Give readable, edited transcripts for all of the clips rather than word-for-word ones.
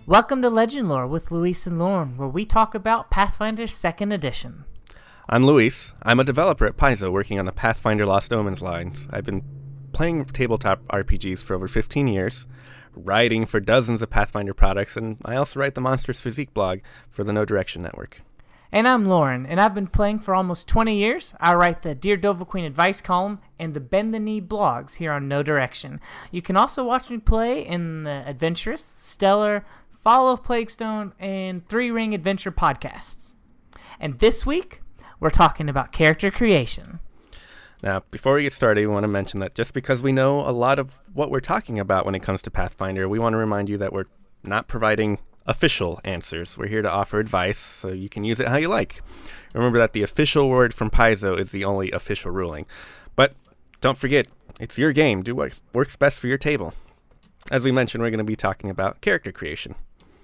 Welcome to Legend Lore with Luis and Lauren, where we talk about Pathfinder 2nd Edition. I'm Luis. I'm a developer at Paizo working on the Pathfinder Lost Omens lines. I've been playing tabletop RPGs for over 15 years, writing for dozens of Pathfinder products, and I also write the Monsters Physique blog for the No Direction Network. And I'm Lauren, and I've been playing for almost 20 years. I write the Dear Dovahqueen advice column and the Bend the Knee blogs here on No Direction. You can also watch me play in the Adventurous, Stellar, Fall of Plaguestone, and Three Ring Adventure podcasts. And this week, we're talking about character creation. Now, before we get started, we want to mention that just because we know a lot of what we're talking about when it comes to Pathfinder, we want to remind you that we're not providing official answers. We're here to offer advice, so you can use it how you like. Remember that the official word from Paizo is the only official ruling. But don't forget, it's your game. Do what works best for your table. As we mentioned, we're going to be talking about character creation.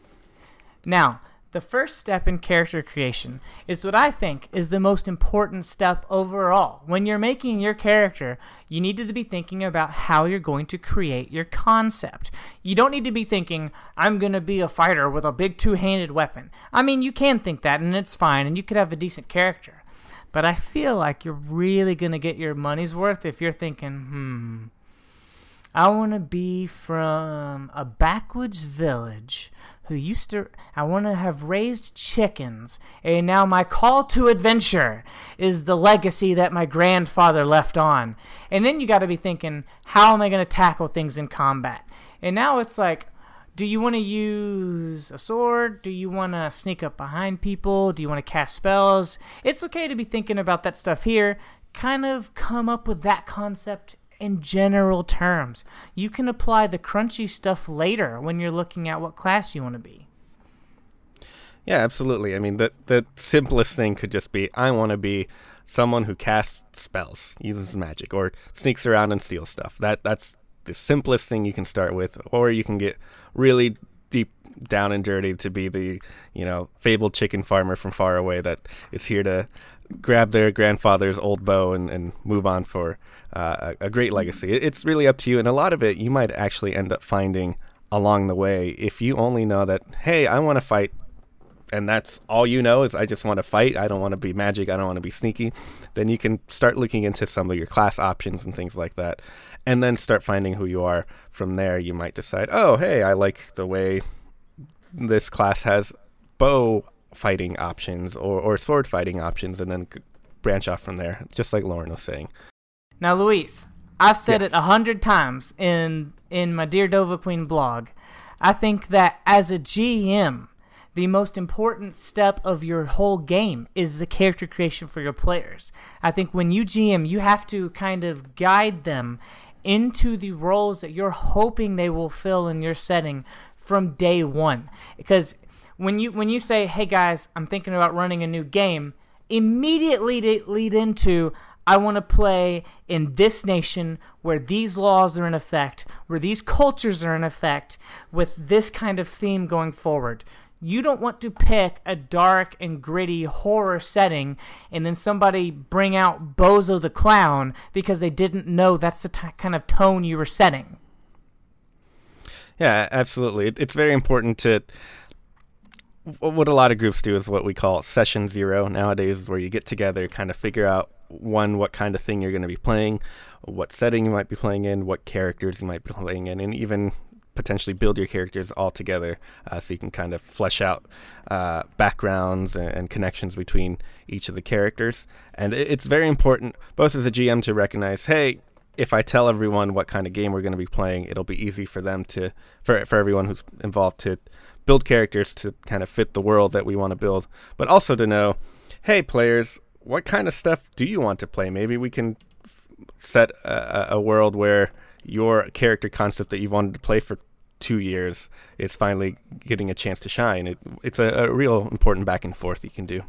Now, the first step in character creation is what I think is the most important step overall. When you're making your character, you need to be thinking about how you're going to create your concept. You don't need to be thinking, I'm going to be a fighter with a big two-handed weapon. I mean, you can think that, and it's fine, and you could have a decent character. But I feel like you're really going to get your money's worth if you're thinking, I want to be from a backwoods village I want to have raised chickens, and now my call to adventure is the legacy that my grandfather left on. And then you got to be thinking, how am I going to tackle things in combat? And now it's like, do you want to use a sword? Do you want to sneak up behind people? Do you want to cast spells? It's okay to be thinking about that stuff here. Kind of come up with that concept in general terms. You can apply the crunchy stuff later when you're looking at what class you want to be. Yeah, absolutely. I mean, the simplest thing could just be, I want to be someone who casts spells, uses magic, or sneaks around and steals stuff. That's the simplest thing you can start with, or you can get really deep down and dirty to be the, fabled chicken farmer from far away that is here to grab their grandfather's old bow and move on for a great legacy. It's really up to you, and a lot of it you might actually end up finding along the way. If you only know that, hey, I want to fight, and that's all you know is I just want to fight, I don't want to be magic, I don't want to be sneaky, then you can start looking into some of your class options and things like that, and then start finding who you are. From there, you might decide, oh, hey, I like the way this class has bow fighting options or sword fighting options, and then branch off from there, just like Lauren was saying. Now, Luis, I've said it 100 times in my Dear Dovahqueen blog. I think that as a GM, the most important step of your whole game is the character creation for your players. I think when you GM, you have to kind of guide them into the roles that you're hoping they will fill in your setting from day one. Because when you say, hey guys, I'm thinking about running a new game, immediately lead into, I want to play in this nation where these laws are in effect, where these cultures are in effect, with this kind of theme going forward. You don't want to pick a dark and gritty horror setting and then somebody bring out Bozo the Clown because they didn't know that's the kind of tone you were setting. Yeah, absolutely. It's very important to... What a lot of groups do is what we call session zero nowadays, where you get together, kind of figure out, what kind of thing you're going to be playing, what setting you might be playing in, what characters you might be playing in, and even potentially build your characters all together so you can kind of flesh out backgrounds and connections between each of the characters. And it's very important, both as a GM, to recognize, hey, if I tell everyone what kind of game we're going to be playing, it'll be easy for them for everyone who's involved to build characters to kind of fit the world that we want to build, but also to know, hey, players, what kind of stuff do you want to play? Maybe we can set a world where your character concept that you've wanted to play for 2 years is finally getting a chance to shine. It's a real important back and forth you can do.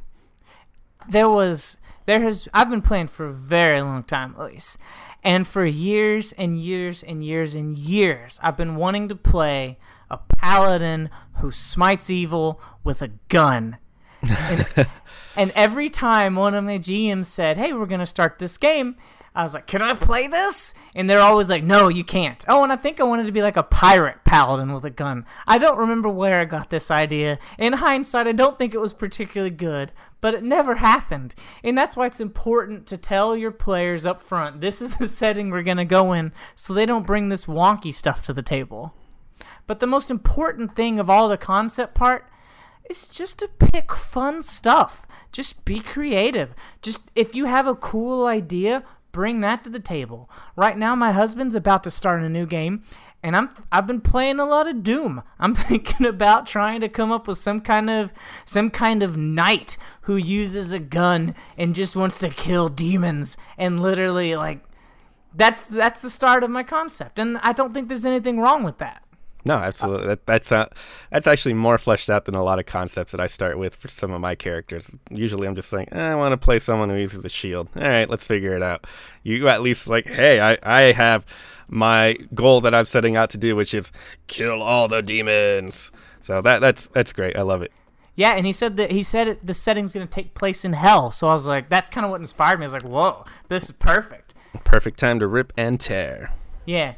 I've been playing for a very long time, at least. And for years and years and years and years, I've been wanting to play a paladin who smites evil with a gun. And every time one of my GMs said, hey, we're going to start this game, I was like, can I play this? And they're always like, no, you can't. Oh, and I think I wanted to be like a pirate paladin with a gun. I don't remember where I got this idea. In hindsight, I don't think it was particularly good, but it never happened. And that's why it's important to tell your players up front, this is the setting we're going to go in, so they don't bring this wonky stuff to the table. But the most important thing of all the concept part is just to pick fun stuff. Just be creative. Just if you have a cool idea, bring that to the table. Right now, my husband's about to start a new game, and I've been playing a lot of Doom. I'm thinking about trying to come up with some kind of knight who uses a gun and just wants to kill demons, and literally like that's the start of my concept, and I don't think there's anything wrong with that. No, absolutely. That's actually more fleshed out than a lot of concepts that I start with for some of my characters. Usually I'm just saying, I want to play someone who uses a shield. All right, let's figure it out. You at least like, hey, I have my goal that I'm setting out to do, which is kill all the demons. So that's great. I love it. Yeah, and he said the setting's going to take place in hell. So I was like, that's kind of what inspired me. I was like, whoa, this is perfect. Perfect time to rip and tear. Yeah.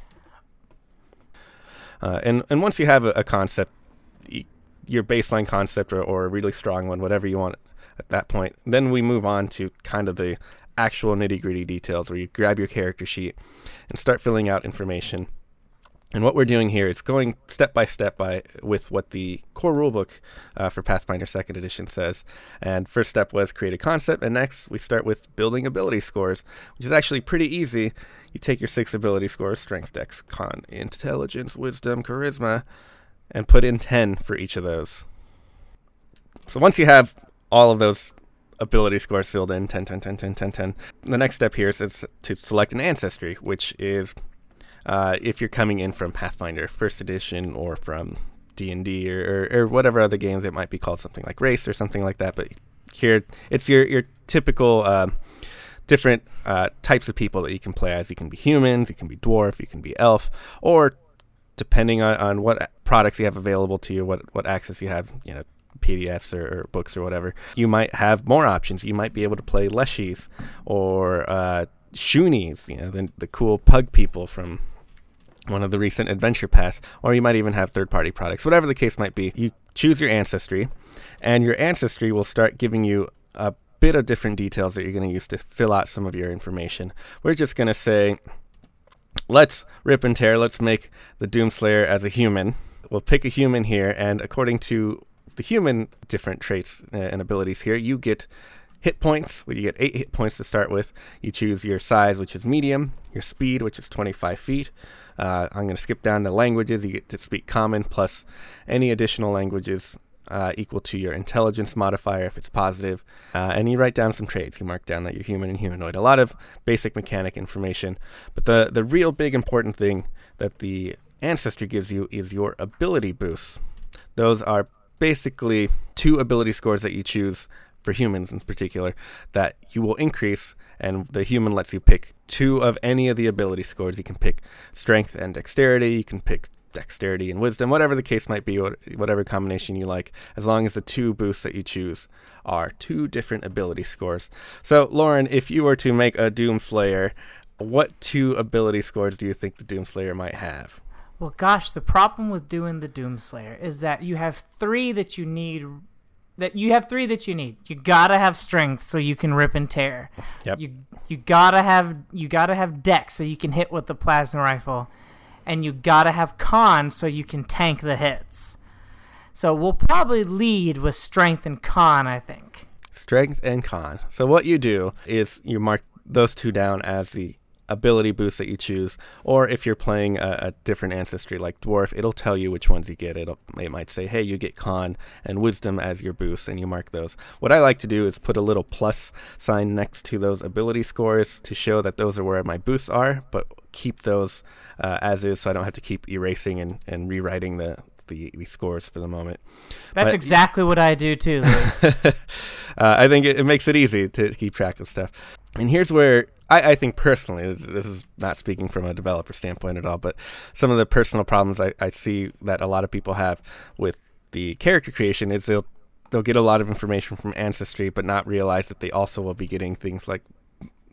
And once you have a concept, your baseline concept or a really strong one, whatever you want at that point, then we move on to kind of the actual nitty-gritty details where you grab your character sheet and start filling out information. And what we're doing here is going step by step with what the core rulebook for Pathfinder 2nd Edition says. And first step was create a concept, and next we start with building ability scores, which is actually pretty easy. You take your 6 ability scores, strength, dex, con, intelligence, wisdom, charisma, and put in 10 for each of those. So once you have all of those ability scores filled in, 10, 10, 10, 10, 10, 10, the next step here is to select an ancestry, which is if you're coming in from Pathfinder 1st Edition or from D&D or whatever other games, it might be called something like Race or something like that. But here, it's your typical different types of people that you can play as. You can be humans, you can be dwarf, you can be elf, or depending on what products you have available to you, what access you have, PDFs or books or whatever, you might have more options. You might be able to play Leshies or Shoonies, the cool pug people from one of the recent Adventure Pass, or you might even have third-party products. Whatever the case might be, you choose your ancestry, and your ancestry will start giving you a bit of different details that you're going to use to fill out some of your information. We're just going to say, let's rip and tear, let's make the Doomslayer as a human. We'll pick a human here, and according to the human different traits and abilities here, you get hit points, where you get 8 hit points to start with. You choose your size, which is medium, your speed, which is 25 feet. I'm going to skip down to languages. You get to speak common plus any additional languages equal to your intelligence modifier if it's positive. And you write down some traits. You mark down that you're human and humanoid. A lot of basic mechanic information. But the real big important thing that the ancestry gives you is your ability boosts. Those are basically 2 ability scores that you choose for humans in particular that you will increase, and the human lets you pick 2 of any of the ability scores. You can pick strength and dexterity, you can pick dexterity and wisdom, whatever the case might be, whatever combination you like, as long as the 2 boosts that you choose are 2 different ability scores. So Lauren, if you were to make a Doomslayer, what 2 ability scores do you think the Doomslayer might have? Well, gosh, the problem with doing the Doomslayer is that you have 3 that you need. You gotta have strength so you can rip and tear. Yep. You gotta have dex so you can hit with the plasma rifle, and you gotta have con so you can tank the hits. So we'll probably lead with strength and con, I think. Strength and con. So what you do is you mark those 2 down as the ability boost that you choose, or if you're playing a different ancestry like dwarf, it'll tell you which ones you get. It might say, hey, you get con and wisdom as your boost, and you mark those. What I like to do is put a little plus sign next to those ability scores to show that those are where my boosts are, but keep those as is, so I don't have to keep erasing and rewriting the scores for the moment. That's exactly what I do too, Luis. I think it makes it easy to keep track of stuff. And here's where I think personally, this is not speaking from a developer standpoint at all, but some of the personal problems I see that a lot of people have with the character creation is they'll get a lot of information from Ancestry, but not realize that they also will be getting things like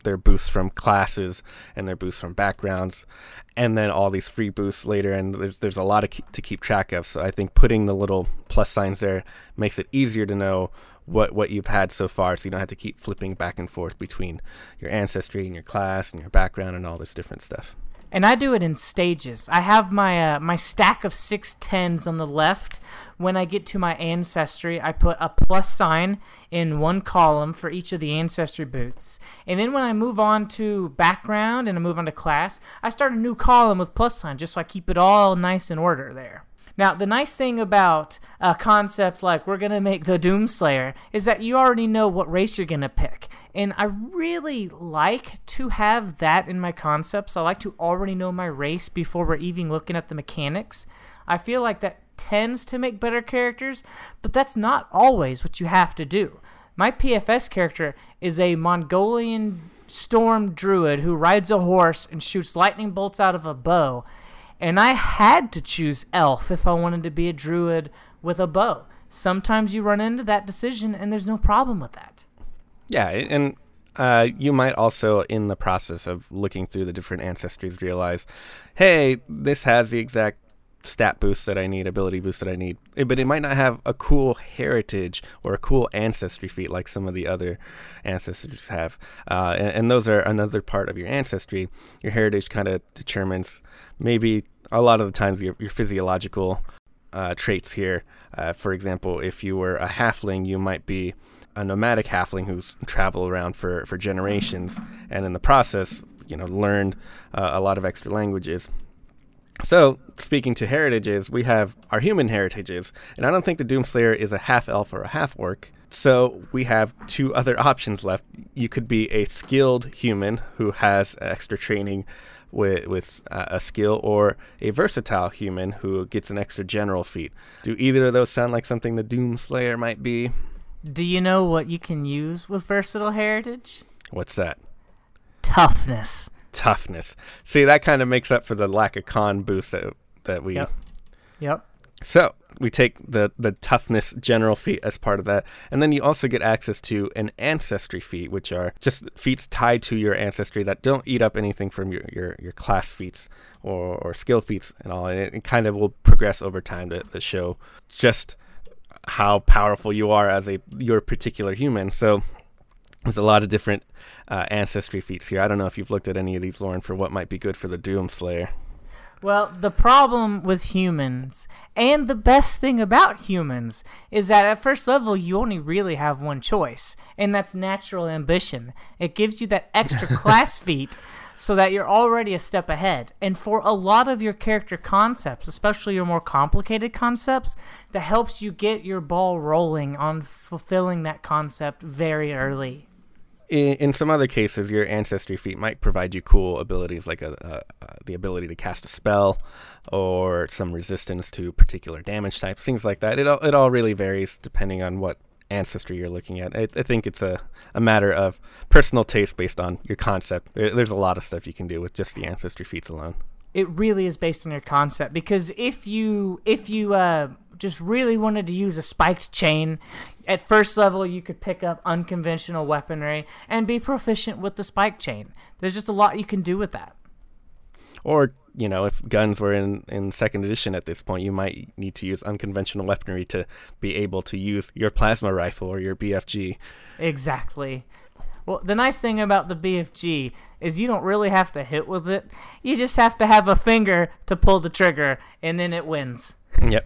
their boosts from classes and their boosts from backgrounds, and then all these free boosts later. And there's a lot to keep track of. So I think putting the little plus signs there makes it easier to know what you've had so far, so you don't have to keep flipping back and forth between your ancestry and your class and your background and all this different stuff. And I do it in stages. I have my my stack of 6 10s on the left. When I get to my ancestry, I put a plus sign in one column for each of the ancestry boots. And then when I move on to background and I move on to class, I start a new column with plus sign, just so I keep it all nice in order there. Now, the nice thing about a concept like we're going to make the Doomslayer is that you already know what race you're going to pick. And I really like to have that in my concepts. I like to already know my race before we're even looking at the mechanics. I feel like that tends to make better characters, but that's not always what you have to do. My PFS character is a Mongolian storm druid who rides a horse and shoots lightning bolts out of a bow. And I had to choose elf if I wanted to be a druid with a bow. Sometimes you run into that decision, and there's no problem with that. Yeah, and you might also, in the process of looking through the different ancestries, realize, hey, this has the exact stat boost that I need, ability boost that I need, but it might not have a cool heritage or a cool ancestry feat like some of the other ancestors have. And those are another part of your ancestry. Your heritage kind of determines maybe a lot of the times your physiological traits here. For example, if you were a halfling, you might be a nomadic halfling who's traveled around for generations, and in the process, learned a lot of extra languages. So, speaking to heritages, we have our human heritages, and I don't think the Doomslayer is a half-elf or a half-orc. So we have 2 other options left. You could be a skilled human who has extra training with a skill, or a versatile human who gets an extra general feat. Do either of those sound like something the Doomslayer might be? Do you know what you can use with versatile heritage? What's that? Toughness. Toughness. See, that kind of makes up for the lack of con boost that we... Yep. So we take the toughness general feat as part of that, and then you also get access to an ancestry feat, which are just feats tied to your ancestry that don't eat up anything from your class feats or skill feats and all. And it kind of will progress over time to show just how powerful you are as your particular human. So there's a lot of different ancestry feats here. I don't know if you've looked at any of these, Lauren, for what might be good for the Doomslayer. Well, the problem with humans, and the best thing about humans, is that at first level you only really have one choice, and that's natural ambition. It gives you that extra class feat so that you're already a step ahead. And for a lot of your character concepts, especially your more complicated concepts, that helps you get your ball rolling on fulfilling that concept very early. In some other cases, your ancestry feat might provide you cool abilities like the ability to cast a spell or some resistance to particular damage types, things like that. It all really varies depending on what ancestry you're looking at. I think it's a matter of personal taste based on your concept. There's a lot of stuff you can do with just the ancestry feats alone. It really is based on your concept, because if you just really wanted to use a spiked chain, at first level you could pick up unconventional weaponry and be proficient with the spike chain. There's just a lot you can do with that. Or, if guns were in second edition at this point, you might need to use unconventional weaponry to be able to use your plasma rifle or your BFG. Exactly. Well, the nice thing about the BFG is you don't really have to hit with it. You just have to have a finger to pull the trigger, and then it wins. Yep.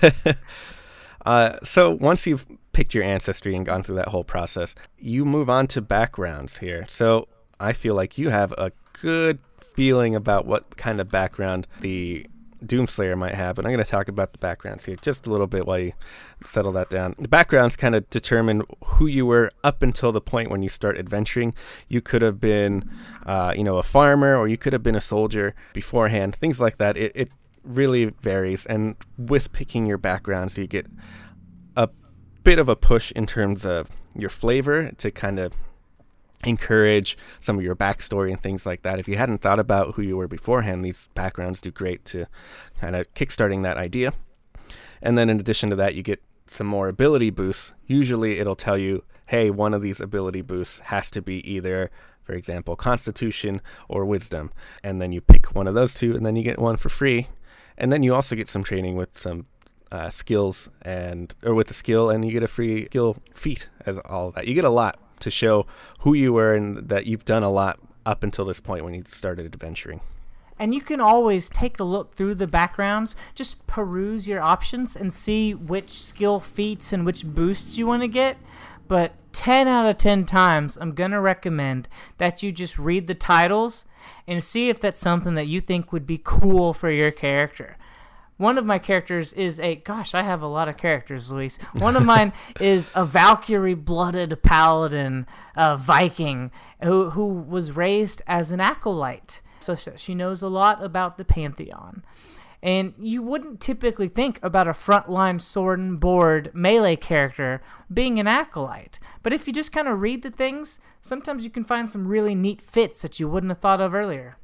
So once you've picked your ancestry and gone through that whole process, you move on to backgrounds here. So I feel like you have a good feeling about what kind of background the Doomslayer might have, but I'm going to talk about the backgrounds here just a little bit while you settle that down. The backgrounds kind of determine who you were up until the point when you start adventuring. You could have been, a farmer, or you could have been a soldier beforehand, things like that. It really varies, and with picking your backgrounds, you get a bit of a push in terms of your flavor to kind of encourage some of your backstory and things like that. If you hadn't thought about who you were beforehand, these backgrounds do great to kind of kickstarting that idea. And then in addition to that, you get some more ability boosts. Usually it'll tell you, hey, one of these ability boosts has to be either for example, Constitution or Wisdom. And then you pick one of those two, and then you get one for free. And then you also get some training with some skills or with the skill, and you get a free skill feat as all of that. You get a lot to show who you were and that you've done a lot up until this point when you started adventuring. And you can always take a look through the backgrounds, just peruse your options and see which skill feats and which boosts you want to get. But 10 out of 10 times, I'm going to recommend that you just read the titles and see if that's something that you think would be cool for your character. One of my characters is I have a lot of characters, Luis. One of mine is a Valkyrie-blooded paladin, Viking, who was raised as an acolyte. So she knows a lot about the Pantheon. And you wouldn't typically think about a frontline sword and board melee character being an acolyte. But if you just kind of read the things, sometimes you can find some really neat fits that you wouldn't have thought of earlier.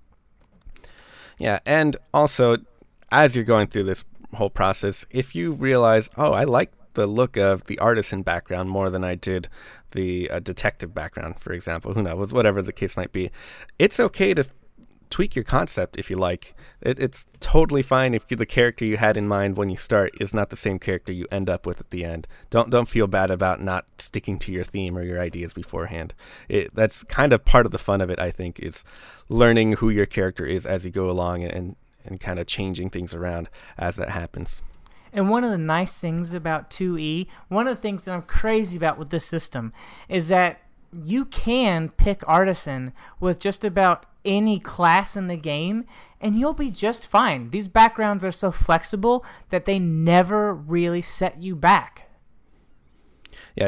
Yeah, and also, as you're going through this whole process, if you realize, I like the look of the artisan background more than I did the detective background, for example, who knows, whatever the case might be, it's okay to tweak your concept if you like. It's totally fine if the character you had in mind when you start is not the same character you end up with at the end. Don't feel bad about not sticking to your theme or your ideas beforehand. That's kind of part of the fun of it, I think, is learning who your character is as you go along and kind of changing things around as that happens. And one of the nice things about 2E, one of the things that I'm crazy about with this system, is that you can pick Artisan with just about any class in the game, and you'll be just fine. These backgrounds are so flexible that they never really set you back. Yeah,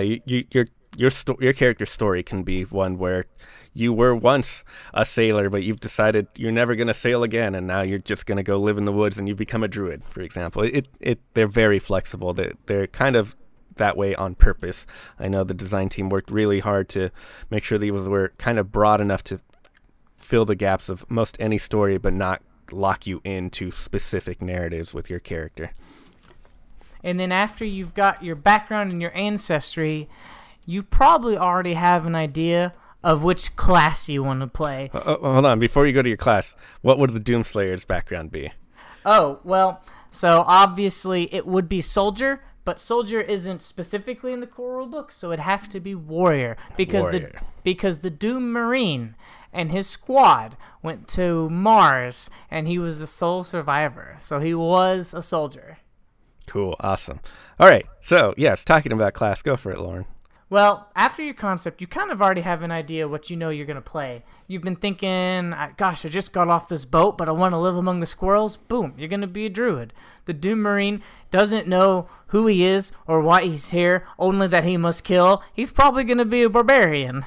your character's story can be one where you were once a sailor, but you've decided you're never going to sail again, and now you're just going to go live in the woods, and you've become a druid, for example. They're very flexible. They're kind of that way on purpose. I know the design team worked really hard to make sure these were kind of broad enough to fill the gaps of most any story, but not lock you into specific narratives with your character. And then after you've got your background and your ancestry, you probably already have an idea of which class you want to play. Hold on, before you go to your class, what would the Doomslayer's background be? Oh, well, so obviously it would be soldier, but soldier isn't specifically in the core rulebook, so it'd have to be warrior. Because the Doom Marine and his squad went to Mars, and he was the sole survivor, so he was a soldier. Cool, awesome. All right, so yes, talking about class, go for it, Lauren. Well, after your concept, you kind of already have an idea what you know you're going to play. You've been thinking, gosh, I just got off this boat, but I want to live among the squirrels. Boom, you're going to be a druid. The Doom Marine doesn't know who he is or why he's here, only that he must kill. He's probably going to be a barbarian.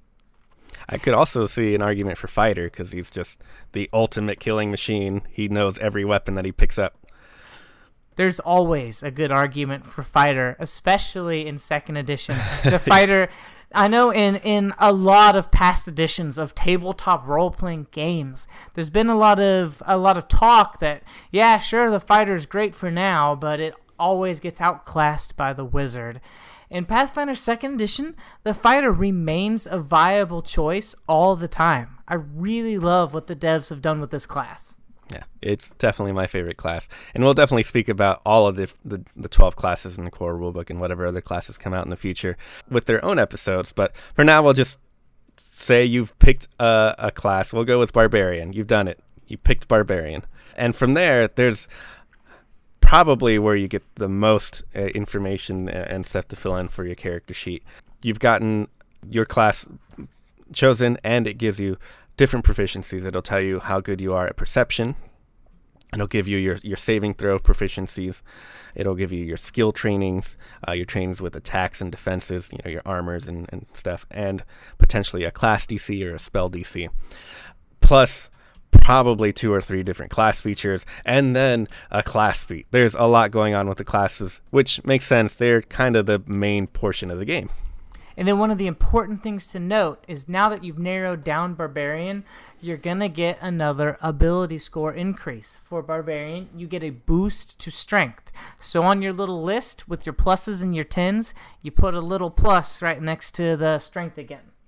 I could also see an argument for fighter, because he's just the ultimate killing machine. He knows every weapon that he picks up. There's always a good argument for fighter, especially in 2nd edition. The fighter, I know in a lot of past editions of tabletop role-playing games, there's been a lot of talk that, yeah, sure, the fighter's great for now, but it always gets outclassed by the wizard. In Pathfinder 2nd edition, the fighter remains a viable choice all the time. I really love what the devs have done with this class. Yeah, it's definitely my favorite class. And we'll definitely speak about all of the 12 classes in the core rulebook and whatever other classes come out in the future with their own episodes. But for now, we'll just say you've picked a class. We'll go with Barbarian. You've done it. You picked Barbarian. And from there, there's probably where you get the most information and stuff to fill in for your character sheet. You've gotten your class chosen, and it gives you different proficiencies. It'll tell you how good you are at perception. It'll give you your saving throw proficiencies. It'll give you your skill trainings, your trainings with attacks and defenses, your armors and stuff, and potentially a class DC or a spell DC. Plus, probably 2 or 3 different class features, and then a class feat. There's a lot going on with the classes, which makes sense. They're kind of the main portion of the game. And then one of the important things to note is now that you've narrowed down Barbarian, you're going to get another ability score increase. For Barbarian, you get a boost to Strength. So on your little list with your pluses and your 10s, you put a little plus right next to the Strength again.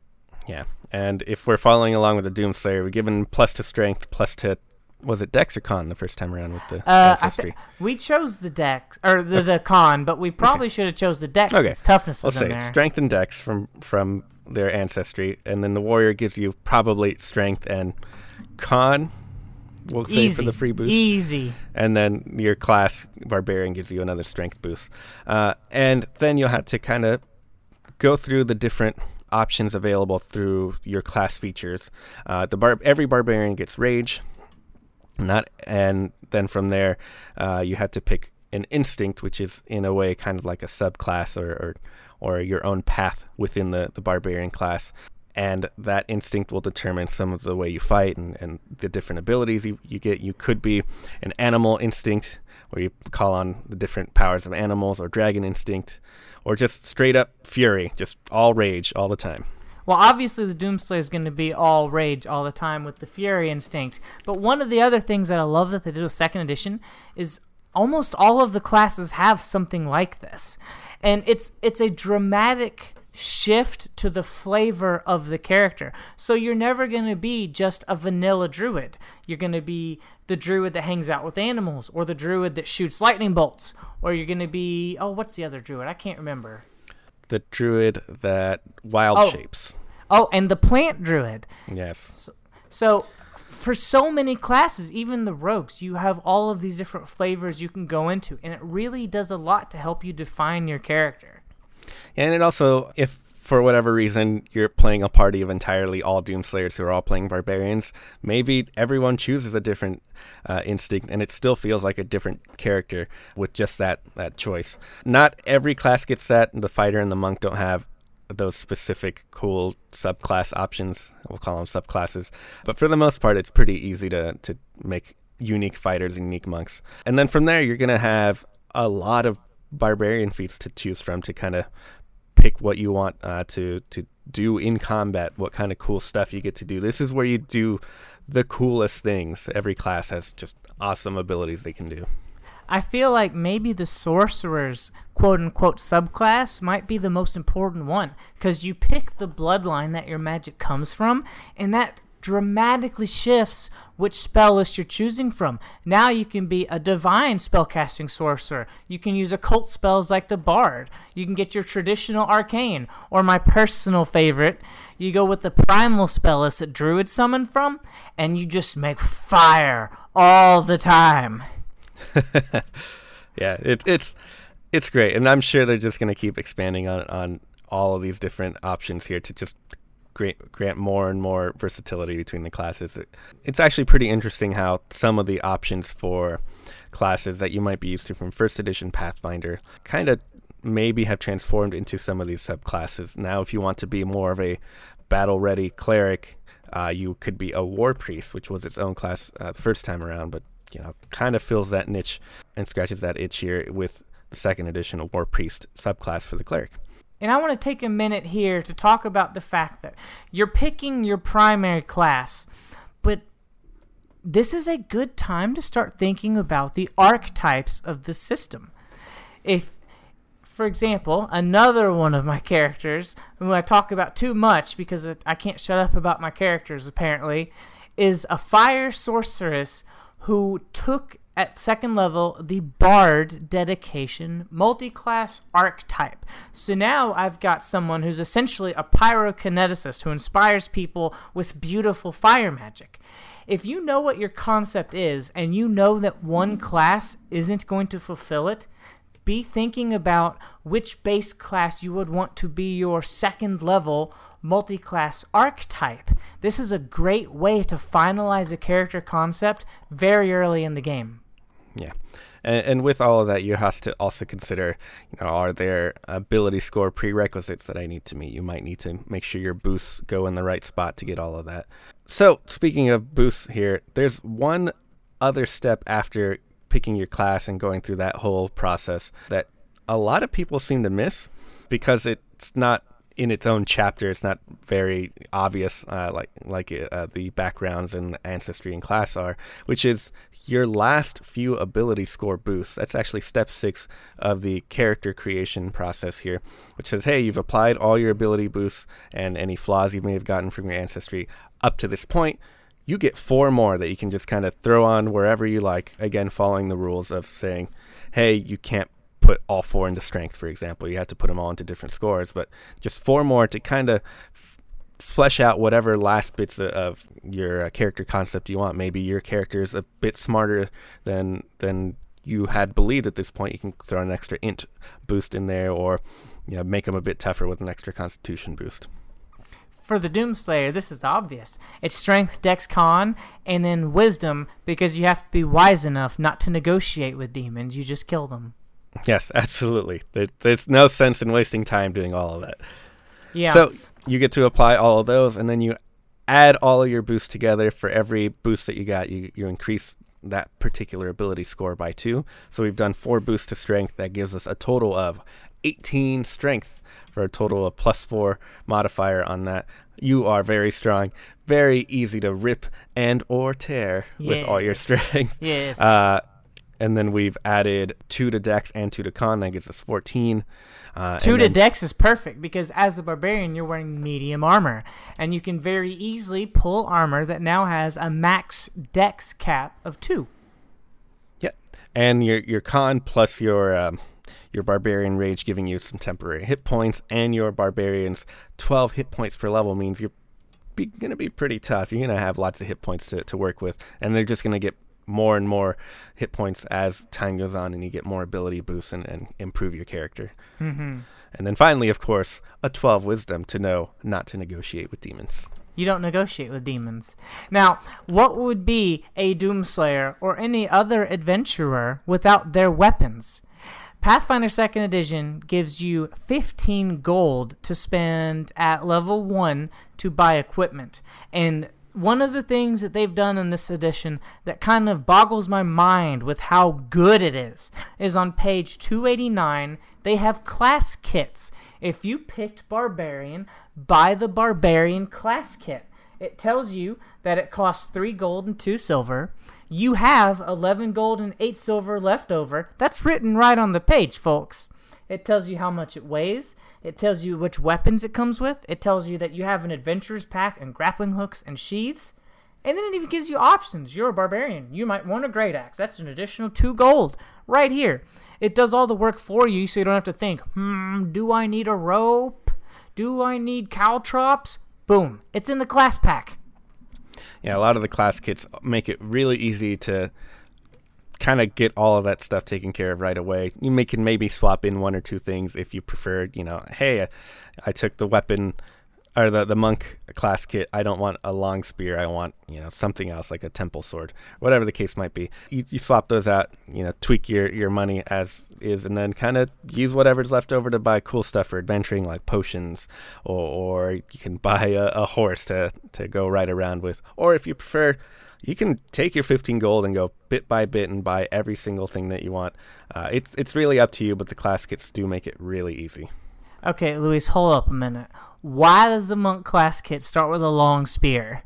Yeah, and if we're following along with the Doomslayer, we're given plus to strength, plus to, was it Dex or Con the first time around with the ancestry? We chose the Dex or the Con, but we probably should have chose the Dex. Okay, since toughness let's is in say there. strength and Dex from their ancestry, and then the warrior gives you probably strength and Con. We'll say for the free boost. Easy. And then your class barbarian gives you another strength boost, and then you'll have to kind of go through the different options available through your class features. Every barbarian gets rage, and then from there you have to pick an instinct, which is in a way kind of like a subclass or your own path within the barbarian class. And that instinct will determine some of the way you fight and the different abilities you get. You could be an animal instinct, where you call on the different powers of animals, or dragon instinct, or just straight up fury, just all rage all the time. Well, obviously the Doomslayer is going to be all rage all the time with the fury instinct. But one of the other things that I love that they did with 2nd edition is almost all of the classes have something like this. And it's a dramatic shift to the flavor of the character. So you're never going to be just a vanilla druid. You're going to be the druid that hangs out with animals, or the druid that shoots lightning bolts, or you're going to be, what's the other druid? I can't remember. The druid that wild shapes. Oh, and the plant druid. Yes. So for so many classes, even the rogues, you have all of these different flavors you can go into, and it really does a lot to help you define your character. And it also, if for whatever reason you're playing a party of entirely all Doomslayers who are all playing barbarians, maybe everyone chooses a different instinct, and it still feels like a different character with just that choice. Not every class gets that. The fighter and the monk don't have those specific cool subclass options. We'll call them subclasses. But for the most part, it's pretty easy to make unique fighters and unique monks. And then from there, you're going to have a lot of barbarian feats to choose from to kind of pick what you want to do in combat, what kind of cool stuff you get to do. This is where you do the coolest things. Every class has just awesome abilities they can do. I feel like maybe the sorcerer's quote-unquote subclass might be the most important one, because you pick the bloodline that your magic comes from, and that dramatically shifts which spell list you're choosing from. Now you can be a divine spellcasting sorcerer. You can use occult spells like the Bard. You can get your traditional arcane, or my personal favorite, you go with the primal spell list that druids summon from, and you just make fire all the time. Yeah, it's great, and I'm sure they're just going to keep expanding on all of these different options here to just grant more and more versatility between the classes. It's actually pretty interesting how some of the options for classes that you might be used to from 1st edition Pathfinder kind of maybe have transformed into some of these subclasses. Now, if you want to be more of a battle-ready cleric, you could be a war priest, which was its own class first time around, but kind of fills that niche and scratches that itch here with the 2nd edition, a war priest subclass for the cleric. And I want to take a minute here to talk about the fact that you're picking your primary class, but this is a good time to start thinking about the archetypes of the system. If, for example, another one of my characters, who I talk about too much because I can't shut up about my characters apparently, is a fire sorceress who took at 2nd level the Bard dedication multi-class archetype. So now I've got someone who's essentially a pyrokineticist who inspires people with beautiful fire magic. If you know what your concept is, and you know that one class isn't going to fulfill it, be thinking about which base class you would want to be your 2nd level multi-class archetype. This is a great way to finalize a character concept very early in the game. Yeah. And with all of that, you have to also consider, are there ability score prerequisites that I need to meet? You might need to make sure your boosts go in the right spot to get all of that. So, speaking of boosts here, there's one other step after picking your class and going through that whole process that a lot of people seem to miss, because it's not in its own chapter. It's not very obvious, the backgrounds and ancestry and class are, which is your last few ability score boosts. That's actually step 6 of the character creation process here, which says, hey, you've applied all your ability boosts and any flaws you may have gotten from your ancestry up to this point. You get 4 more that you can just kind of throw on wherever you like, again, following the rules of saying, hey, you can't put all 4 into strength, for example. You have to put them all into different scores, but just 4 more to kind of flesh out whatever last bits of your character concept you want. Maybe your character is a bit smarter than you had believed at this point. You can throw an extra int boost in there, or make them a bit tougher with an extra constitution boost. For the Doomslayer, this is obvious. It's strength, dex, con, and then wisdom, because you have to be wise enough not to negotiate with demons. You just kill them. Yes, absolutely. There's no sense in wasting time doing all of that. Yeah. So you get to apply all of those, and then you add all of your boosts together. For every boost that you got, you increase that particular ability score by 2. So we've done 4 boosts to strength. That gives us a total of 18 strength, for a total of +4 modifier on that. You are very strong, very easy to rip and or tear with all your strength. Yes. And then we've added 2 to dex and 2 to con. That gives us 14. 2 to dex is perfect, because as a barbarian, you're wearing medium armor, and you can very easily pull armor that now has a max dex cap of 2. Yep. And your con plus your barbarian rage giving you some temporary hit points, and your barbarian's 12 hit points per level means you're going to be pretty tough. You're going to have lots of hit points to work with, and they're just going to get more and more hit points as time goes on, and you get more ability boosts and improve your character. Mm-hmm. And then finally, of course, a 12 wisdom to know not to negotiate with demons. You don't negotiate with demons. Now, what would be a Doomslayer or any other adventurer without their weapons? Pathfinder 2nd Edition gives you 15 gold to spend at level 1 to buy equipment. And one of the things that they've done in this edition that kind of boggles my mind with how good it is on page 289, they have class kits. If you picked Barbarian, buy the Barbarian class kit. It tells you that it costs 3 gold and 2 silver. You have 11 gold and 8 silver left over. That's written right on the page, folks. It tells you how much it weighs. It tells you which weapons it comes with. It tells you that you have an adventurer's pack and grappling hooks and sheaths. And then it even gives you options. You're a barbarian. You might want a great axe. That's an additional 2 gold right here. It does all the work for you, so you don't have to think, do I need a rope? Do I need caltrops? Boom. It's in the class pack. Yeah, a lot of the class kits make it really easy to kind of get all of that stuff taken care of right away. You can maybe swap in 1 or 2 things if you prefer, hey, I took the weapon or the monk class kit. I don't want a long spear. I want, something else like a temple sword, whatever the case might be. You swap those out, tweak your money as is, and then kind of use whatever's left over to buy cool stuff for adventuring, like potions, or you can buy a horse to go ride around with. Or if you prefer, you can take your 15 gold and go bit by bit and buy every single thing that you want. It's really up to you, but the class kits do make it really easy. Okay, Luis, hold up a minute. Why does the monk class kit start with a long spear?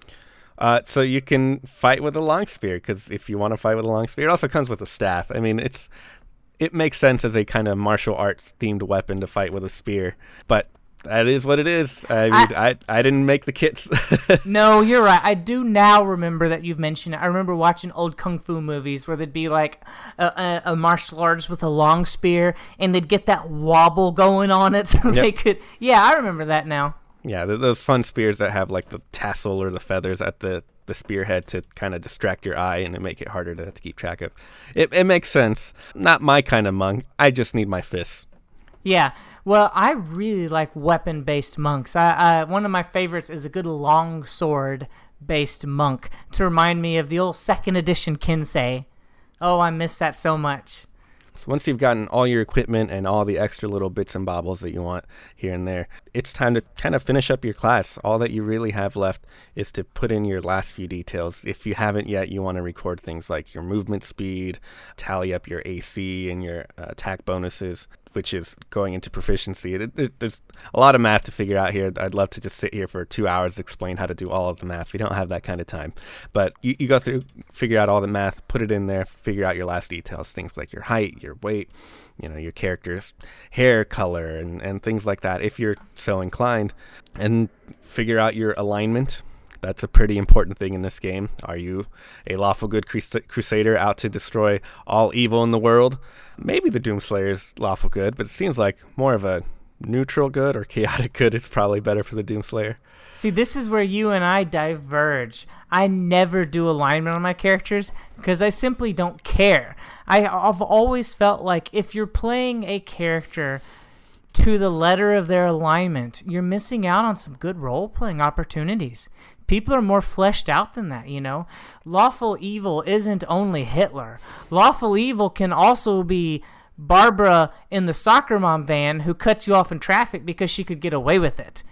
So you can fight with a long spear, because if you want to fight with a long spear, it also comes with a staff. I mean, it makes sense as a kind of martial arts themed weapon to fight with a spear, but that is what it is. I didn't make the kits. No, you're right. I do now remember that you've mentioned it. I remember watching old kung fu movies where there'd be like a martial artist with a long spear, and they'd get that wobble going on it so they could. Yeah, I remember that now. Yeah, those fun spears that have like the tassel or the feathers at the spearhead to kind of distract your eye and make it harder to keep track of. It makes sense. Not my kind of monk. I just need my fists. Yeah. Well, I really like weapon-based monks. One of my favorites is a good long sword-based monk to remind me of the old 2nd edition Kinsei. Oh, I miss that so much. So once you've gotten all your equipment and all the extra little bits and bobbles that you want here and there, it's time to kind of finish up your class. All that you really have left is to put in your last few details. If you haven't yet, you want to record things like your movement speed, tally up your AC and your attack bonuses. which is going into proficiency. There's a lot of math to figure out here. I'd love to just sit here for 2 hours to explain how to do all of the math. We don't have that kind of time. But you go through, figure out all the math, put it in there, figure out your last details, things like your height, your weight, your character's hair color, and things like that, if you're so inclined. And figure out your alignment. That's a pretty important thing in this game. Are you a lawful good crusader out to destroy all evil in the world? Maybe the Doomslayer's lawful good, but it seems like more of a neutral good or chaotic good is probably better for the Doomslayer. See, this is where you and I diverge. I never do alignment on my characters because I simply don't care. I've always felt like if you're playing a character to the letter of their alignment, you're missing out on some good role-playing opportunities. People are more fleshed out than that, Lawful evil isn't only Hitler. Lawful evil can also be Barbara in the soccer mom van who cuts you off in traffic because she could get away with it.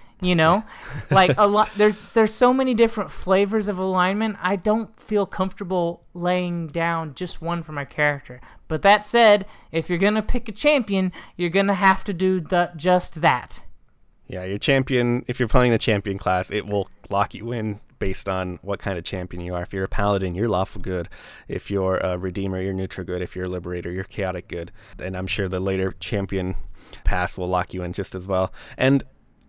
Like a lot. There's so many different flavors of alignment. I don't feel comfortable laying down just one for my character. But that said, if you're gonna pick a champion, you're gonna have to do just that. Yeah, your champion, if you're playing the champion class, it will lock you in based on what kind of champion you are. If you're a paladin, you're lawful good. If you're a redeemer, you're neutral good. If you're a liberator, you're chaotic good. And I'm sure the later champion pass will lock you in just as well. And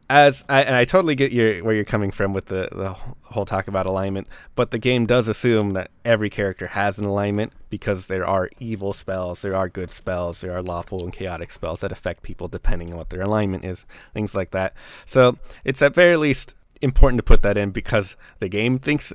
I totally get where you're coming from with the whole talk about alignment, but the game does assume that every character has an alignment because there are evil spells, there are good spells, there are lawful and chaotic spells that affect people depending on what their alignment is, things like that. So it's at very least important to put that in because the game thinks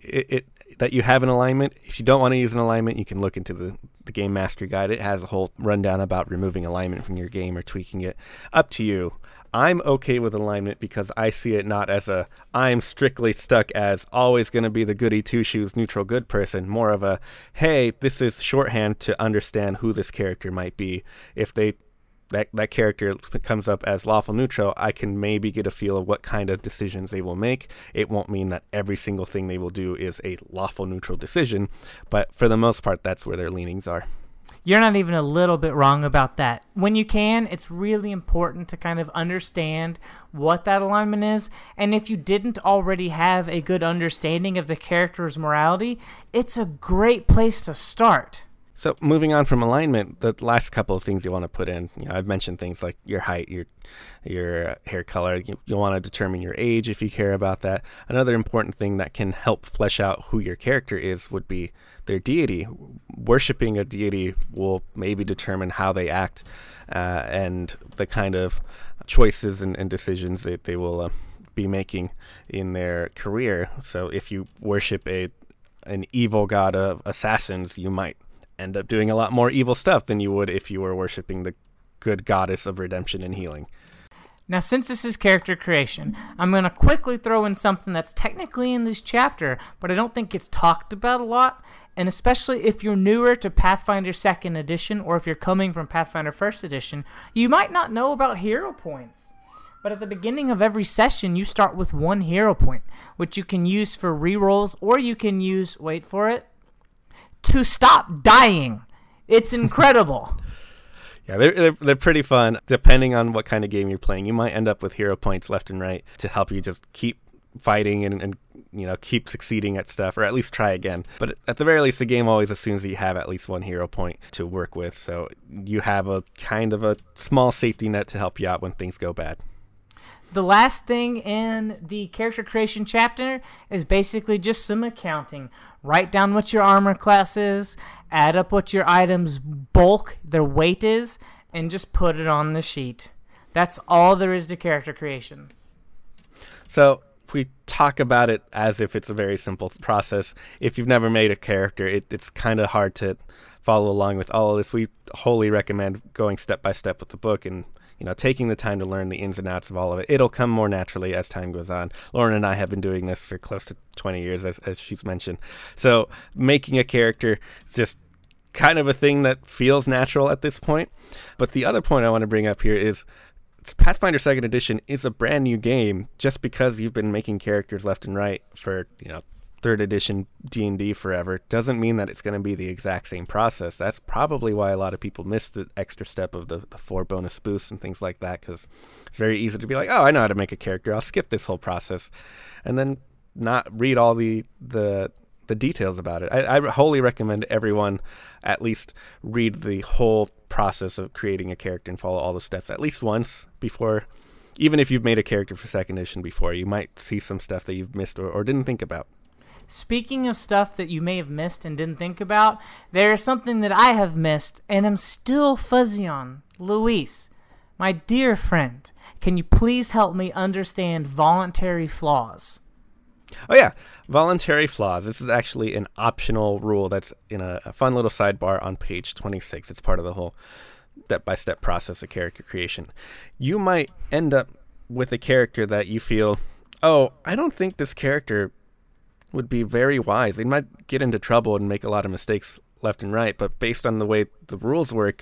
that you have an alignment. If you don't want to use an alignment, you can look into the Game Mastery Guide. It has a whole rundown about removing alignment from your game or tweaking it. Up to you. I'm okay with alignment because I see it not as I'm strictly stuck as always going to be the goody two-shoes neutral good person, more of a, hey, this is shorthand to understand who this character might be. If that character comes up as lawful neutral, I can maybe get a feel of what kind of decisions they will make. It won't mean that every single thing they will do is a lawful neutral decision, but for the most part, that's where their leanings are. You're not even a little bit wrong about that. When you can, it's really important to kind of understand what that alignment is. And if you didn't already have a good understanding of the character's morality, it's a great place to start. So moving on from alignment, the last couple of things you want to put in, I've mentioned things like your height, your hair color. You'll want to determine your age if you care about that. Another important thing that can help flesh out who your character is would be their deity. Worshipping a deity will maybe determine how they act and the kind of choices and decisions that they will be making in their career. So if you worship an evil god of assassins, you might end up doing a lot more evil stuff than you would if you were worshiping the good goddess of redemption and healing. Now, since this is character creation, I'm going to quickly throw in something that's technically in this chapter, but I don't think it's talked about a lot, and especially if you're newer to Pathfinder 2nd Edition, or if you're coming from Pathfinder 1st Edition, you might not know about hero points. But at the beginning of every session, you start with 1 hero point, which you can use for rerolls, or you can use, wait for it, to stop dying. It's incredible. Yeah, they're pretty fun. Depending on what kind of game you're playing, you might end up with hero points left and right to help you just keep fighting and keep succeeding at stuff, or at least try again. But at the very least, the game always assumes that you have at least 1 hero point to work with, so you have a kind of a small safety net to help you out when things go bad. The last thing in the character creation chapter is basically just some accounting. Write down what your armor class is, add up what your items bulk, their weight is, and just put it on the sheet. That's all there is to character creation. So if we talk about it as if it's a very simple process, if you've never made a character, it's kind of hard to follow along with all of this. We wholly recommend going step by step with the book and taking the time to learn the ins and outs of all of it. It'll come more naturally as time goes on. Lauren and I have been doing this for close to 20 years, as she's mentioned. So making a character is just kind of a thing that feels natural at this point. But the other point I want to bring up here is Pathfinder 2nd Edition is a brand new game just because you've been making characters left and right for, third edition D&D forever doesn't mean that it's going to be the exact same process. That's probably why a lot of people miss the extra step of the 4 bonus boosts and things like that, because it's very easy to be like, oh, I know how to make a character. I'll skip this whole process and then not read all the details about it. I wholly recommend everyone at least read the whole process of creating a character and follow all the steps at least once before. Even if you've made a character for second edition before, you might see some stuff that you've missed or didn't think about. Speaking of stuff that you may have missed and didn't think about, there is something that I have missed and am still fuzzy on. Luis, my dear friend, can you please help me understand voluntary flaws? Oh yeah, voluntary flaws. This is actually an optional rule that's in a fun little sidebar on page 26. It's part of the whole step-by-step process of character creation. You might end up with a character that you feel, oh, I don't think this character would be very wise. They might get into trouble and make a lot of mistakes left and right, but based on the way the rules work,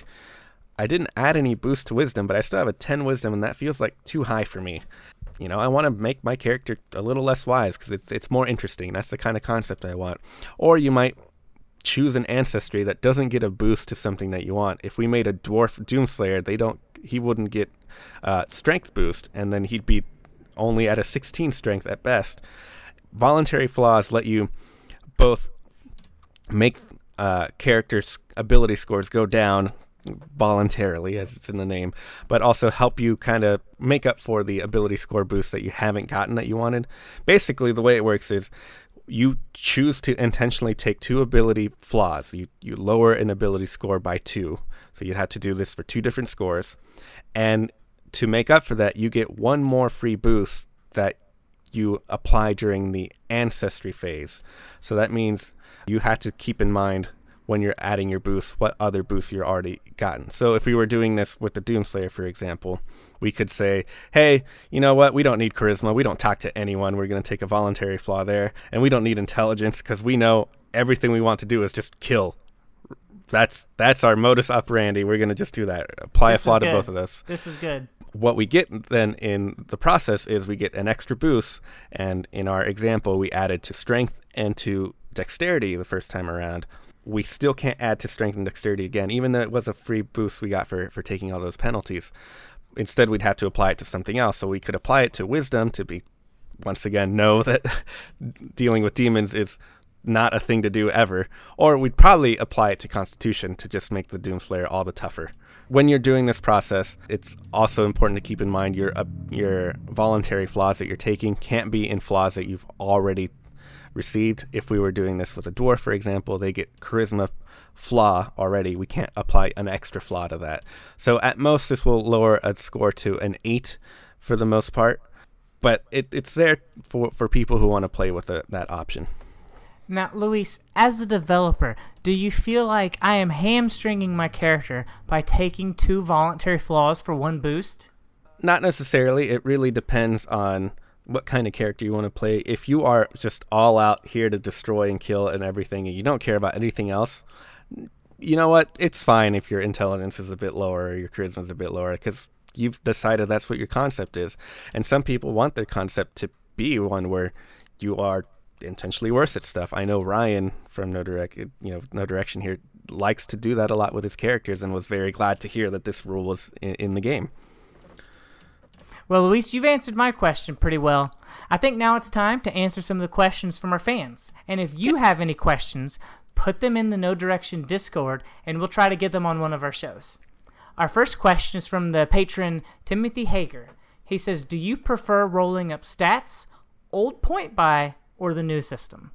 I didn't add any boost to wisdom, but I still have a 10 wisdom, and that feels like too high for me. You know, I want to make my character a little less wise because it's more interesting. That's the kind of concept I want. Or you might choose an ancestry that doesn't get a boost to something that you want. If we made a dwarf Doomslayer, he wouldn't get strength boost, and then he'd be only at a 16 strength at best. Voluntary flaws let you both make characters' ability scores go down voluntarily, as it's in the name, but also help you kind of make up for the ability score boost that you haven't gotten that you wanted. Basically, the way it works is you choose to intentionally take 2 ability flaws. You lower an ability score by 2. So you'd have to do this for 2 different scores. And to make up for that, you get 1 more free boost that you apply during the ancestry phase. So that means you have to keep in mind when you're adding your boosts, what other boosts you're already gotten. So if we were doing this with the Doomslayer, for example, we could say, hey, you know what? We don't need charisma. We don't talk to anyone. We're going to take a voluntary flaw there. And we don't need intelligence because we know everything we want to do is just kill. That's our modus operandi. We're going to just do that. Apply a flaw to both of those. This is good. What we get then in the process is we get an extra boost. And in our example, we added to strength and to dexterity the first time around. We still can't add to strength and dexterity again, even though it was a free boost we got for taking all those penalties. Instead, we'd have to apply it to something else. So we could apply it to wisdom to be, once again, know that dealing with demons is not a thing to do ever. Or we'd probably apply it to constitution to just make the Doomslayer all the tougher. When you're doing this process, it's also important to keep in mind your voluntary flaws that you're taking can't be in flaws that you've already received. If we were doing this with a dwarf, for example, they get charisma flaw already. We can't apply an extra flaw to that. So at most, this will lower a score to an 8 for the most part, but it's there for people who want to play with that option. Now, Luis, as a developer, do you feel like I am hamstringing my character by taking 2 voluntary flaws for 1 boost? Not necessarily. It really depends on what kind of character you want to play. If you are just all out here to destroy and kill and everything, and you don't care about anything else, you know what? It's fine if your intelligence is a bit lower or your charisma is a bit lower, because you've decided that's what your concept is. And some people want their concept to be one where you are intentionally worse at stuff. I know Ryan from No Direction here likes to do that a lot with his characters, and was very glad to hear that this rule was in the game. Well, Luis, you've answered my question pretty well. I think now it's time to answer some of the questions from our fans. And if you have any questions, put them in the No Direction Discord, and we'll try to get them on one of our shows. Our first question is from the patron Timothy Hager. He says, do you prefer rolling up stats, old point buy, or the new system?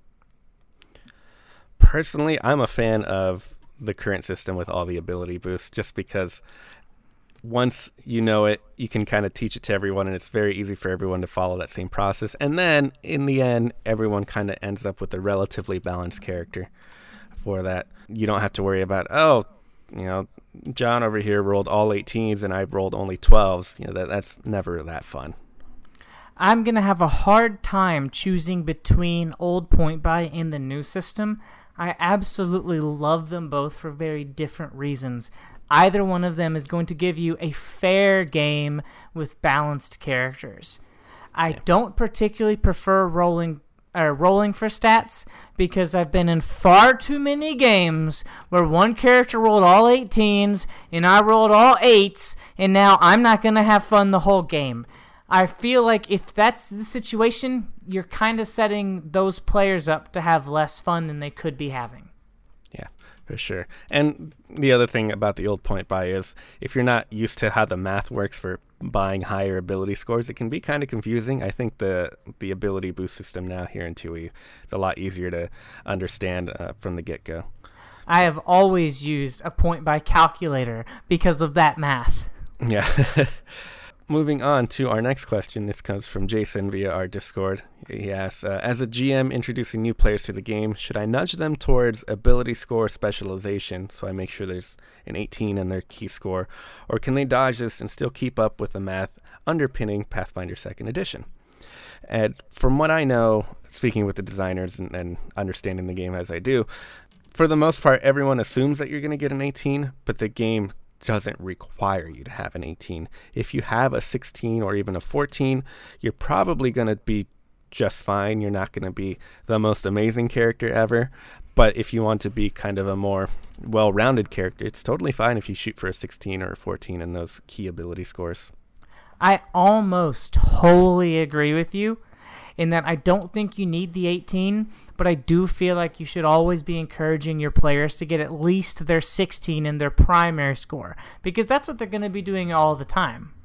Personally, I'm a fan of the current system with all the ability boosts, just because once you know it, you can kind of teach it to everyone, and it's very easy for everyone to follow that same process. And then, in the end, everyone kind of ends up with a relatively balanced character for that. You don't have to worry about, John over here rolled all 18s and I rolled only 12s. That's never that fun. I'm going to have a hard time choosing between old point buy and the new system. I absolutely love them both for very different reasons. Either one of them is going to give you a fair game with balanced characters. I don't particularly prefer rolling or rolling for stats, because I've been in far too many games where one character rolled all 18s and I rolled all 8s, and now I'm not going to have fun the whole game. I feel like if that's the situation, you're kind of setting those players up to have less fun than they could be having. Yeah, for sure. And the other thing about the old point buy is if you're not used to how the math works for buying higher ability scores, it can be kind of confusing. I think the ability boost system now here in 2E is a lot easier to understand from the get-go. I have always used a point buy calculator because of that math. Yeah. Moving on to our next question. This comes from Jason via our Discord. He asks, as a GM introducing new players to the game, should I nudge them towards ability score specialization so I make sure there's an 18 in their key score, or can they dodge this and still keep up with the math underpinning Pathfinder 2nd Edition? And from what I know, speaking with the designers and understanding the game as I do, for the most part, everyone assumes that you're going to get an 18, but the game doesn't require you to have an 18. If you have a 16 or even a 14, you're probably going to be just fine. You're not going to be the most amazing character ever. But if you want to be kind of a more well-rounded character, it's totally fine if you shoot for a 16 or a 14 in those key ability scores. I almost wholly agree with you in that I don't think you need the 18, but I do feel like you should always be encouraging your players to get at least their 16 in their primary score, because that's what they're going to be doing all the time.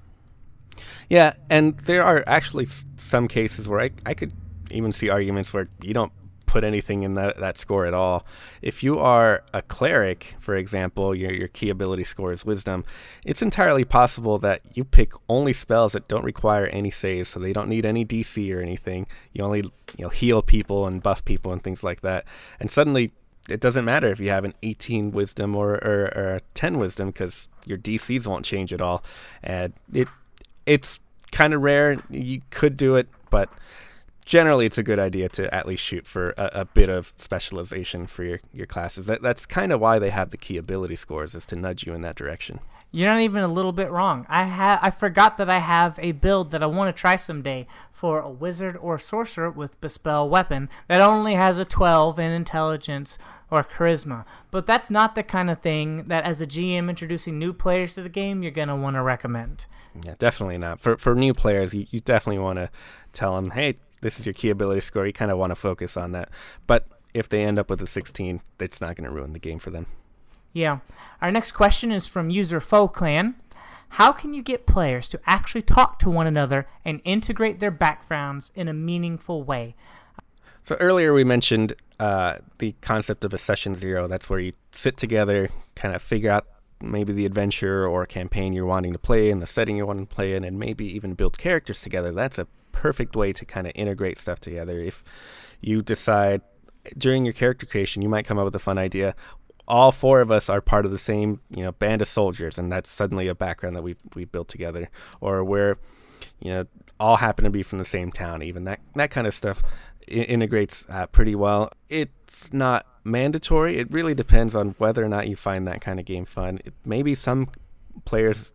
Yeah, and there are actually some cases where I could even see arguments where you don't put anything in that score at all. If you are a cleric, for example, your key ability score is wisdom, it's entirely possible that you pick only spells that don't require any saves, so they don't need any DC or anything. You only heal people and buff people and things like that. And suddenly it doesn't matter if you have an 18 wisdom or a 10 wisdom, because your DCs won't change at all. And it's kind of rare. You could do it, but generally, it's a good idea to at least shoot for a bit of specialization for your classes. That's kind of why they have the key ability scores, is to nudge you in that direction. You're not even a little bit wrong. I forgot that I have a build that I want to try someday for a wizard or sorcerer with Bespell Weapon that only has a 12 in intelligence or charisma. But that's not the kind of thing that, as a GM introducing new players to the game, you're going to want to recommend. Yeah, definitely not. For new players, you definitely want to tell them, hey, this is your key ability score. You kind of want to focus on that. But if they end up with a 16, it's not going to ruin the game for them. Yeah. Our next question is from user FoeClan. How can you get players to actually talk to one another and integrate their backgrounds in a meaningful way? So earlier we mentioned the concept of a session zero. That's where you sit together, kind of figure out maybe the adventure or campaign you're wanting to play in, the setting you want to play in, and maybe even build characters together. That's a perfect way to kind of integrate stuff together. If you decide during your character creation, you might come up with a fun idea. All four of us are part of the same, band of soldiers, and that's suddenly a background that we built together. Or we're, all happen to be from the same town. Even that kind of stuff integrates pretty well. It's not mandatory. It really depends on whether or not you find that kind of game fun. Maybe some players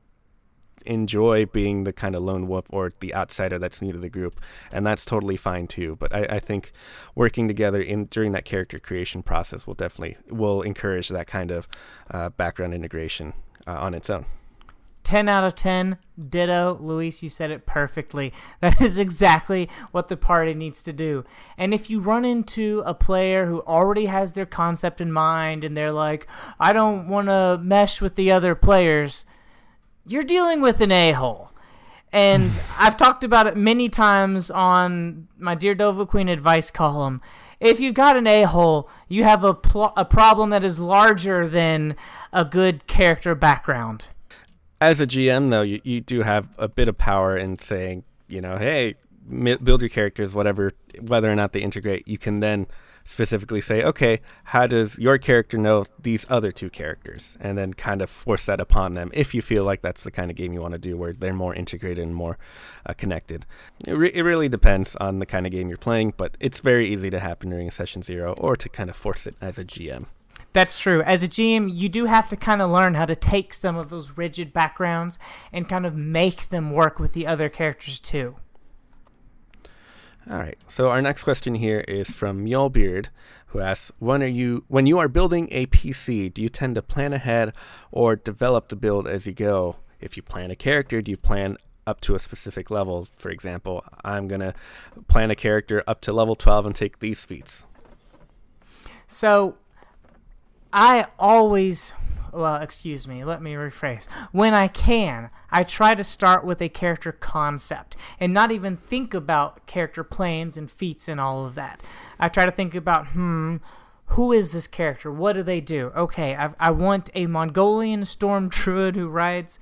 enjoy being the kind of lone wolf or the outsider that's new to the group, and that's totally fine too. But I think working together during that character creation process will encourage that kind of background integration on its own. 10 out of 10. Ditto. Luis, you said it perfectly. That is exactly what the party needs to do. And if you run into a player who already has their concept in mind and they're like, I don't want to mesh with the other players, you're dealing with an a-hole. And I've talked about it many times on my Dear Dova Queen advice column. If you've got an a-hole, you have a problem that is larger than a good character background. As a GM, though, you do have a bit of power in saying, hey, build your characters, whether or not they integrate. You can then specifically say, okay, how does your character know these other two characters? And then kind of force that upon them if you feel like that's the kind of game you want to do, where they're more integrated and more connected. It really depends on the kind of game you're playing, but it's very easy to happen during a session zero or to kind of force it as a GM. That's true. As a GM, you do have to kind of learn how to take some of those rigid backgrounds and kind of make them work with the other characters too. All right. So our next question here is from Mulebeard, who asks, when you are building a PC, do you tend to plan ahead or develop the build as you go? If you plan a character, do you plan up to a specific level? For example, I'm going to plan a character up to level 12 and take these feats. So I always, excuse me, let me rephrase. When I can, I try to start with a character concept and not even think about character planes and feats and all of that. I try to think about, who is this character? What do they do? Okay, I want a Mongolian storm druid who rides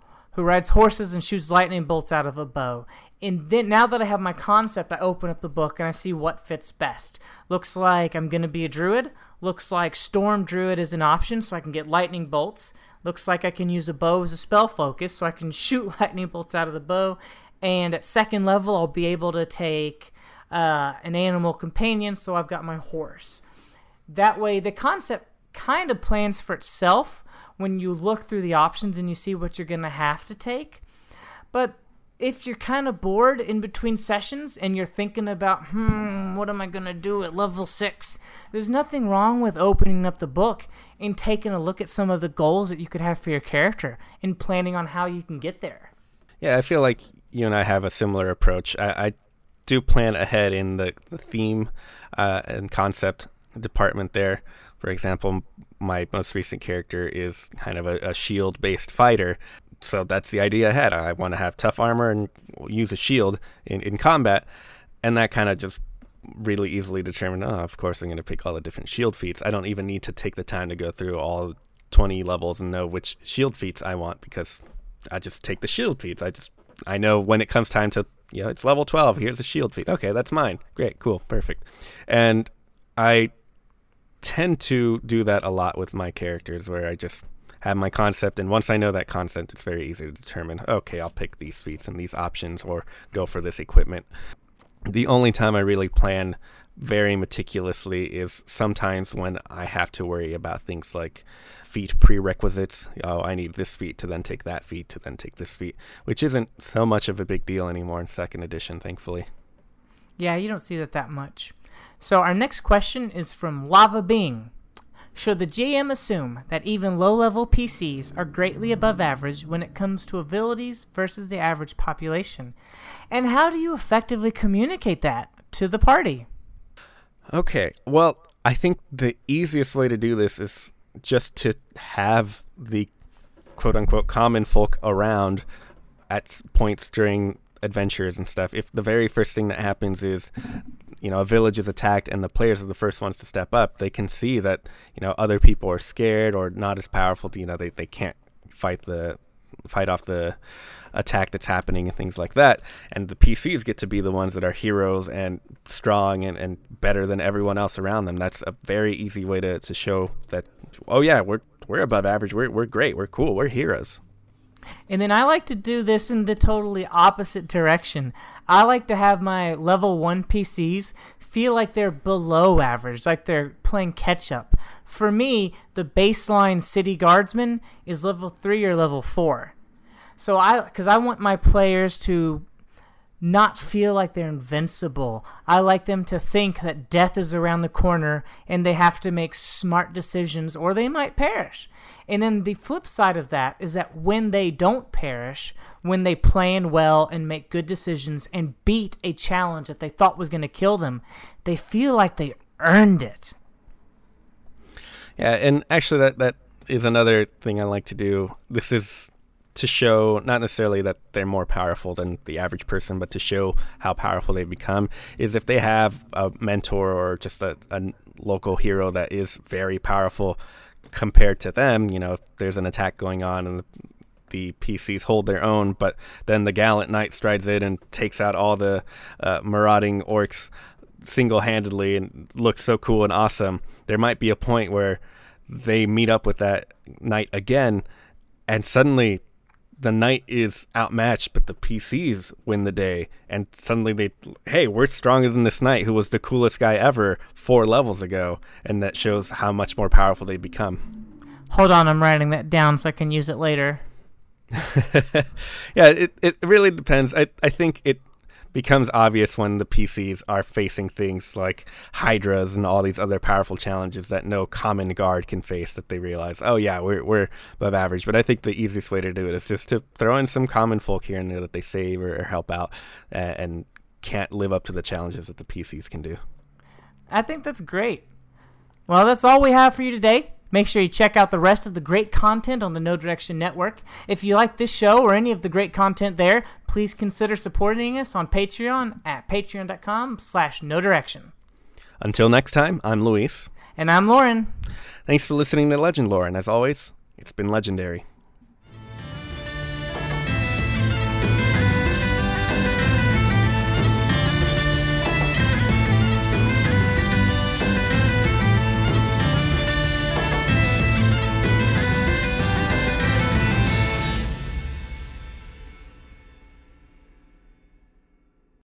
horses and shoots lightning bolts out of a bow. And then now that I have my concept, I open up the book and I see what fits best. Looks like I'm going to be a druid. Looks like storm druid is an option so I can get lightning bolts. Looks like I can use a bow as a spell focus so I can shoot lightning bolts out of the bow. And at second level, I'll be able to take an animal companion, so I've got my horse. That way, the concept kind of plans for itself when you look through the options and you see what you're going to have to take. But if you're kind of bored in between sessions and you're thinking about, what am I going to do at level 6? There's nothing wrong with opening up the book and taking a look at some of the goals that you could have for your character and planning on how you can get there. Yeah, I feel like you and I have a similar approach. I do plan ahead in the theme and concept department there. For example, my most recent character is kind of a shield-based fighter. So that's the idea I had. I want to have tough armor and use a shield in combat. And that kind of just really easily determined, of course I'm going to pick all the different shield feats. I don't even need to take the time to go through all 20 levels and know which shield feats I want, because I just take the shield feats. I know when it comes time to, it's level 12, here's a shield feat. Okay, that's mine. Great, cool, perfect. And I tend to do that a lot with my characters, where I just have my concept, and once I know that concept, it's very easy to determine, okay, I'll pick these feats and these options or go for this equipment. The only time I really plan very meticulously is sometimes when I have to worry about things like feat prerequisites. I need this feat to then take that feat to then take this feat, which isn't so much of a big deal anymore in 2nd edition, thankfully. Yeah, you don't see that much. So our next question is from Lava Bing. Should the GM assume that even low-level PCs are greatly above average when it comes to abilities versus the average population? And how do you effectively communicate that to the party? Okay, well, I think the easiest way to do this is just to have the quote-unquote common folk around at points during adventures and stuff. If the very first thing that happens is a village is attacked and the players are the first ones to step up, they can see that, other people are scared or not as powerful. They can't fight off the attack that's happening and things like that. And the PCs get to be the ones that are heroes and strong and better than everyone else around them. That's a very easy way to show that, we're above average. We're great. We're cool. We're heroes. And then I like to do this in the totally opposite direction. I like to have my level 1 PCs feel like they're below average, like they're playing catch up. For me, the baseline city guardsman is level 3 or level 4. So because I want my players to not feel like they're invincible. I like them to think that death is around the corner and they have to make smart decisions or they might perish. And then the flip side of that is that when they don't perish, when they plan well and make good decisions and beat a challenge that they thought was going to kill them, they feel like they earned it. Yeah, and actually that is another thing I like to do. This is to show not necessarily that they're more powerful than the average person, but to show how powerful they've become, is if they have a mentor or just a local hero that is very powerful compared to them. If there's an attack going on and the PCs hold their own, but then the gallant knight strides in and takes out all the marauding orcs single-handedly and looks so cool and awesome, there might be a point where they meet up with that knight again, and suddenly the knight is outmatched, but the PCs win the day, and suddenly we're stronger than this knight who was the coolest guy ever 4 levels ago, and that shows how much more powerful they become. Hold on, I'm writing that down so I can use it later. Yeah, it really depends. I think becomes obvious when the PCs are facing things like Hydras and all these other powerful challenges that no common guard can face, that they realize, oh yeah, we're above average. But I think the easiest way to do it is just to throw in some common folk here and there that they save or help out and can't live up to the challenges that the PCs can do. I think that's great. Well, that's all we have for you today. Make sure you check out the rest of the great content on the No Direction Network. If you like this show or any of the great content there, please consider supporting us on Patreon at patreon.com/No Direction. Until next time, I'm Luis. And I'm Lauren. Thanks for listening to Legend Lore, and as always, it's been legendary.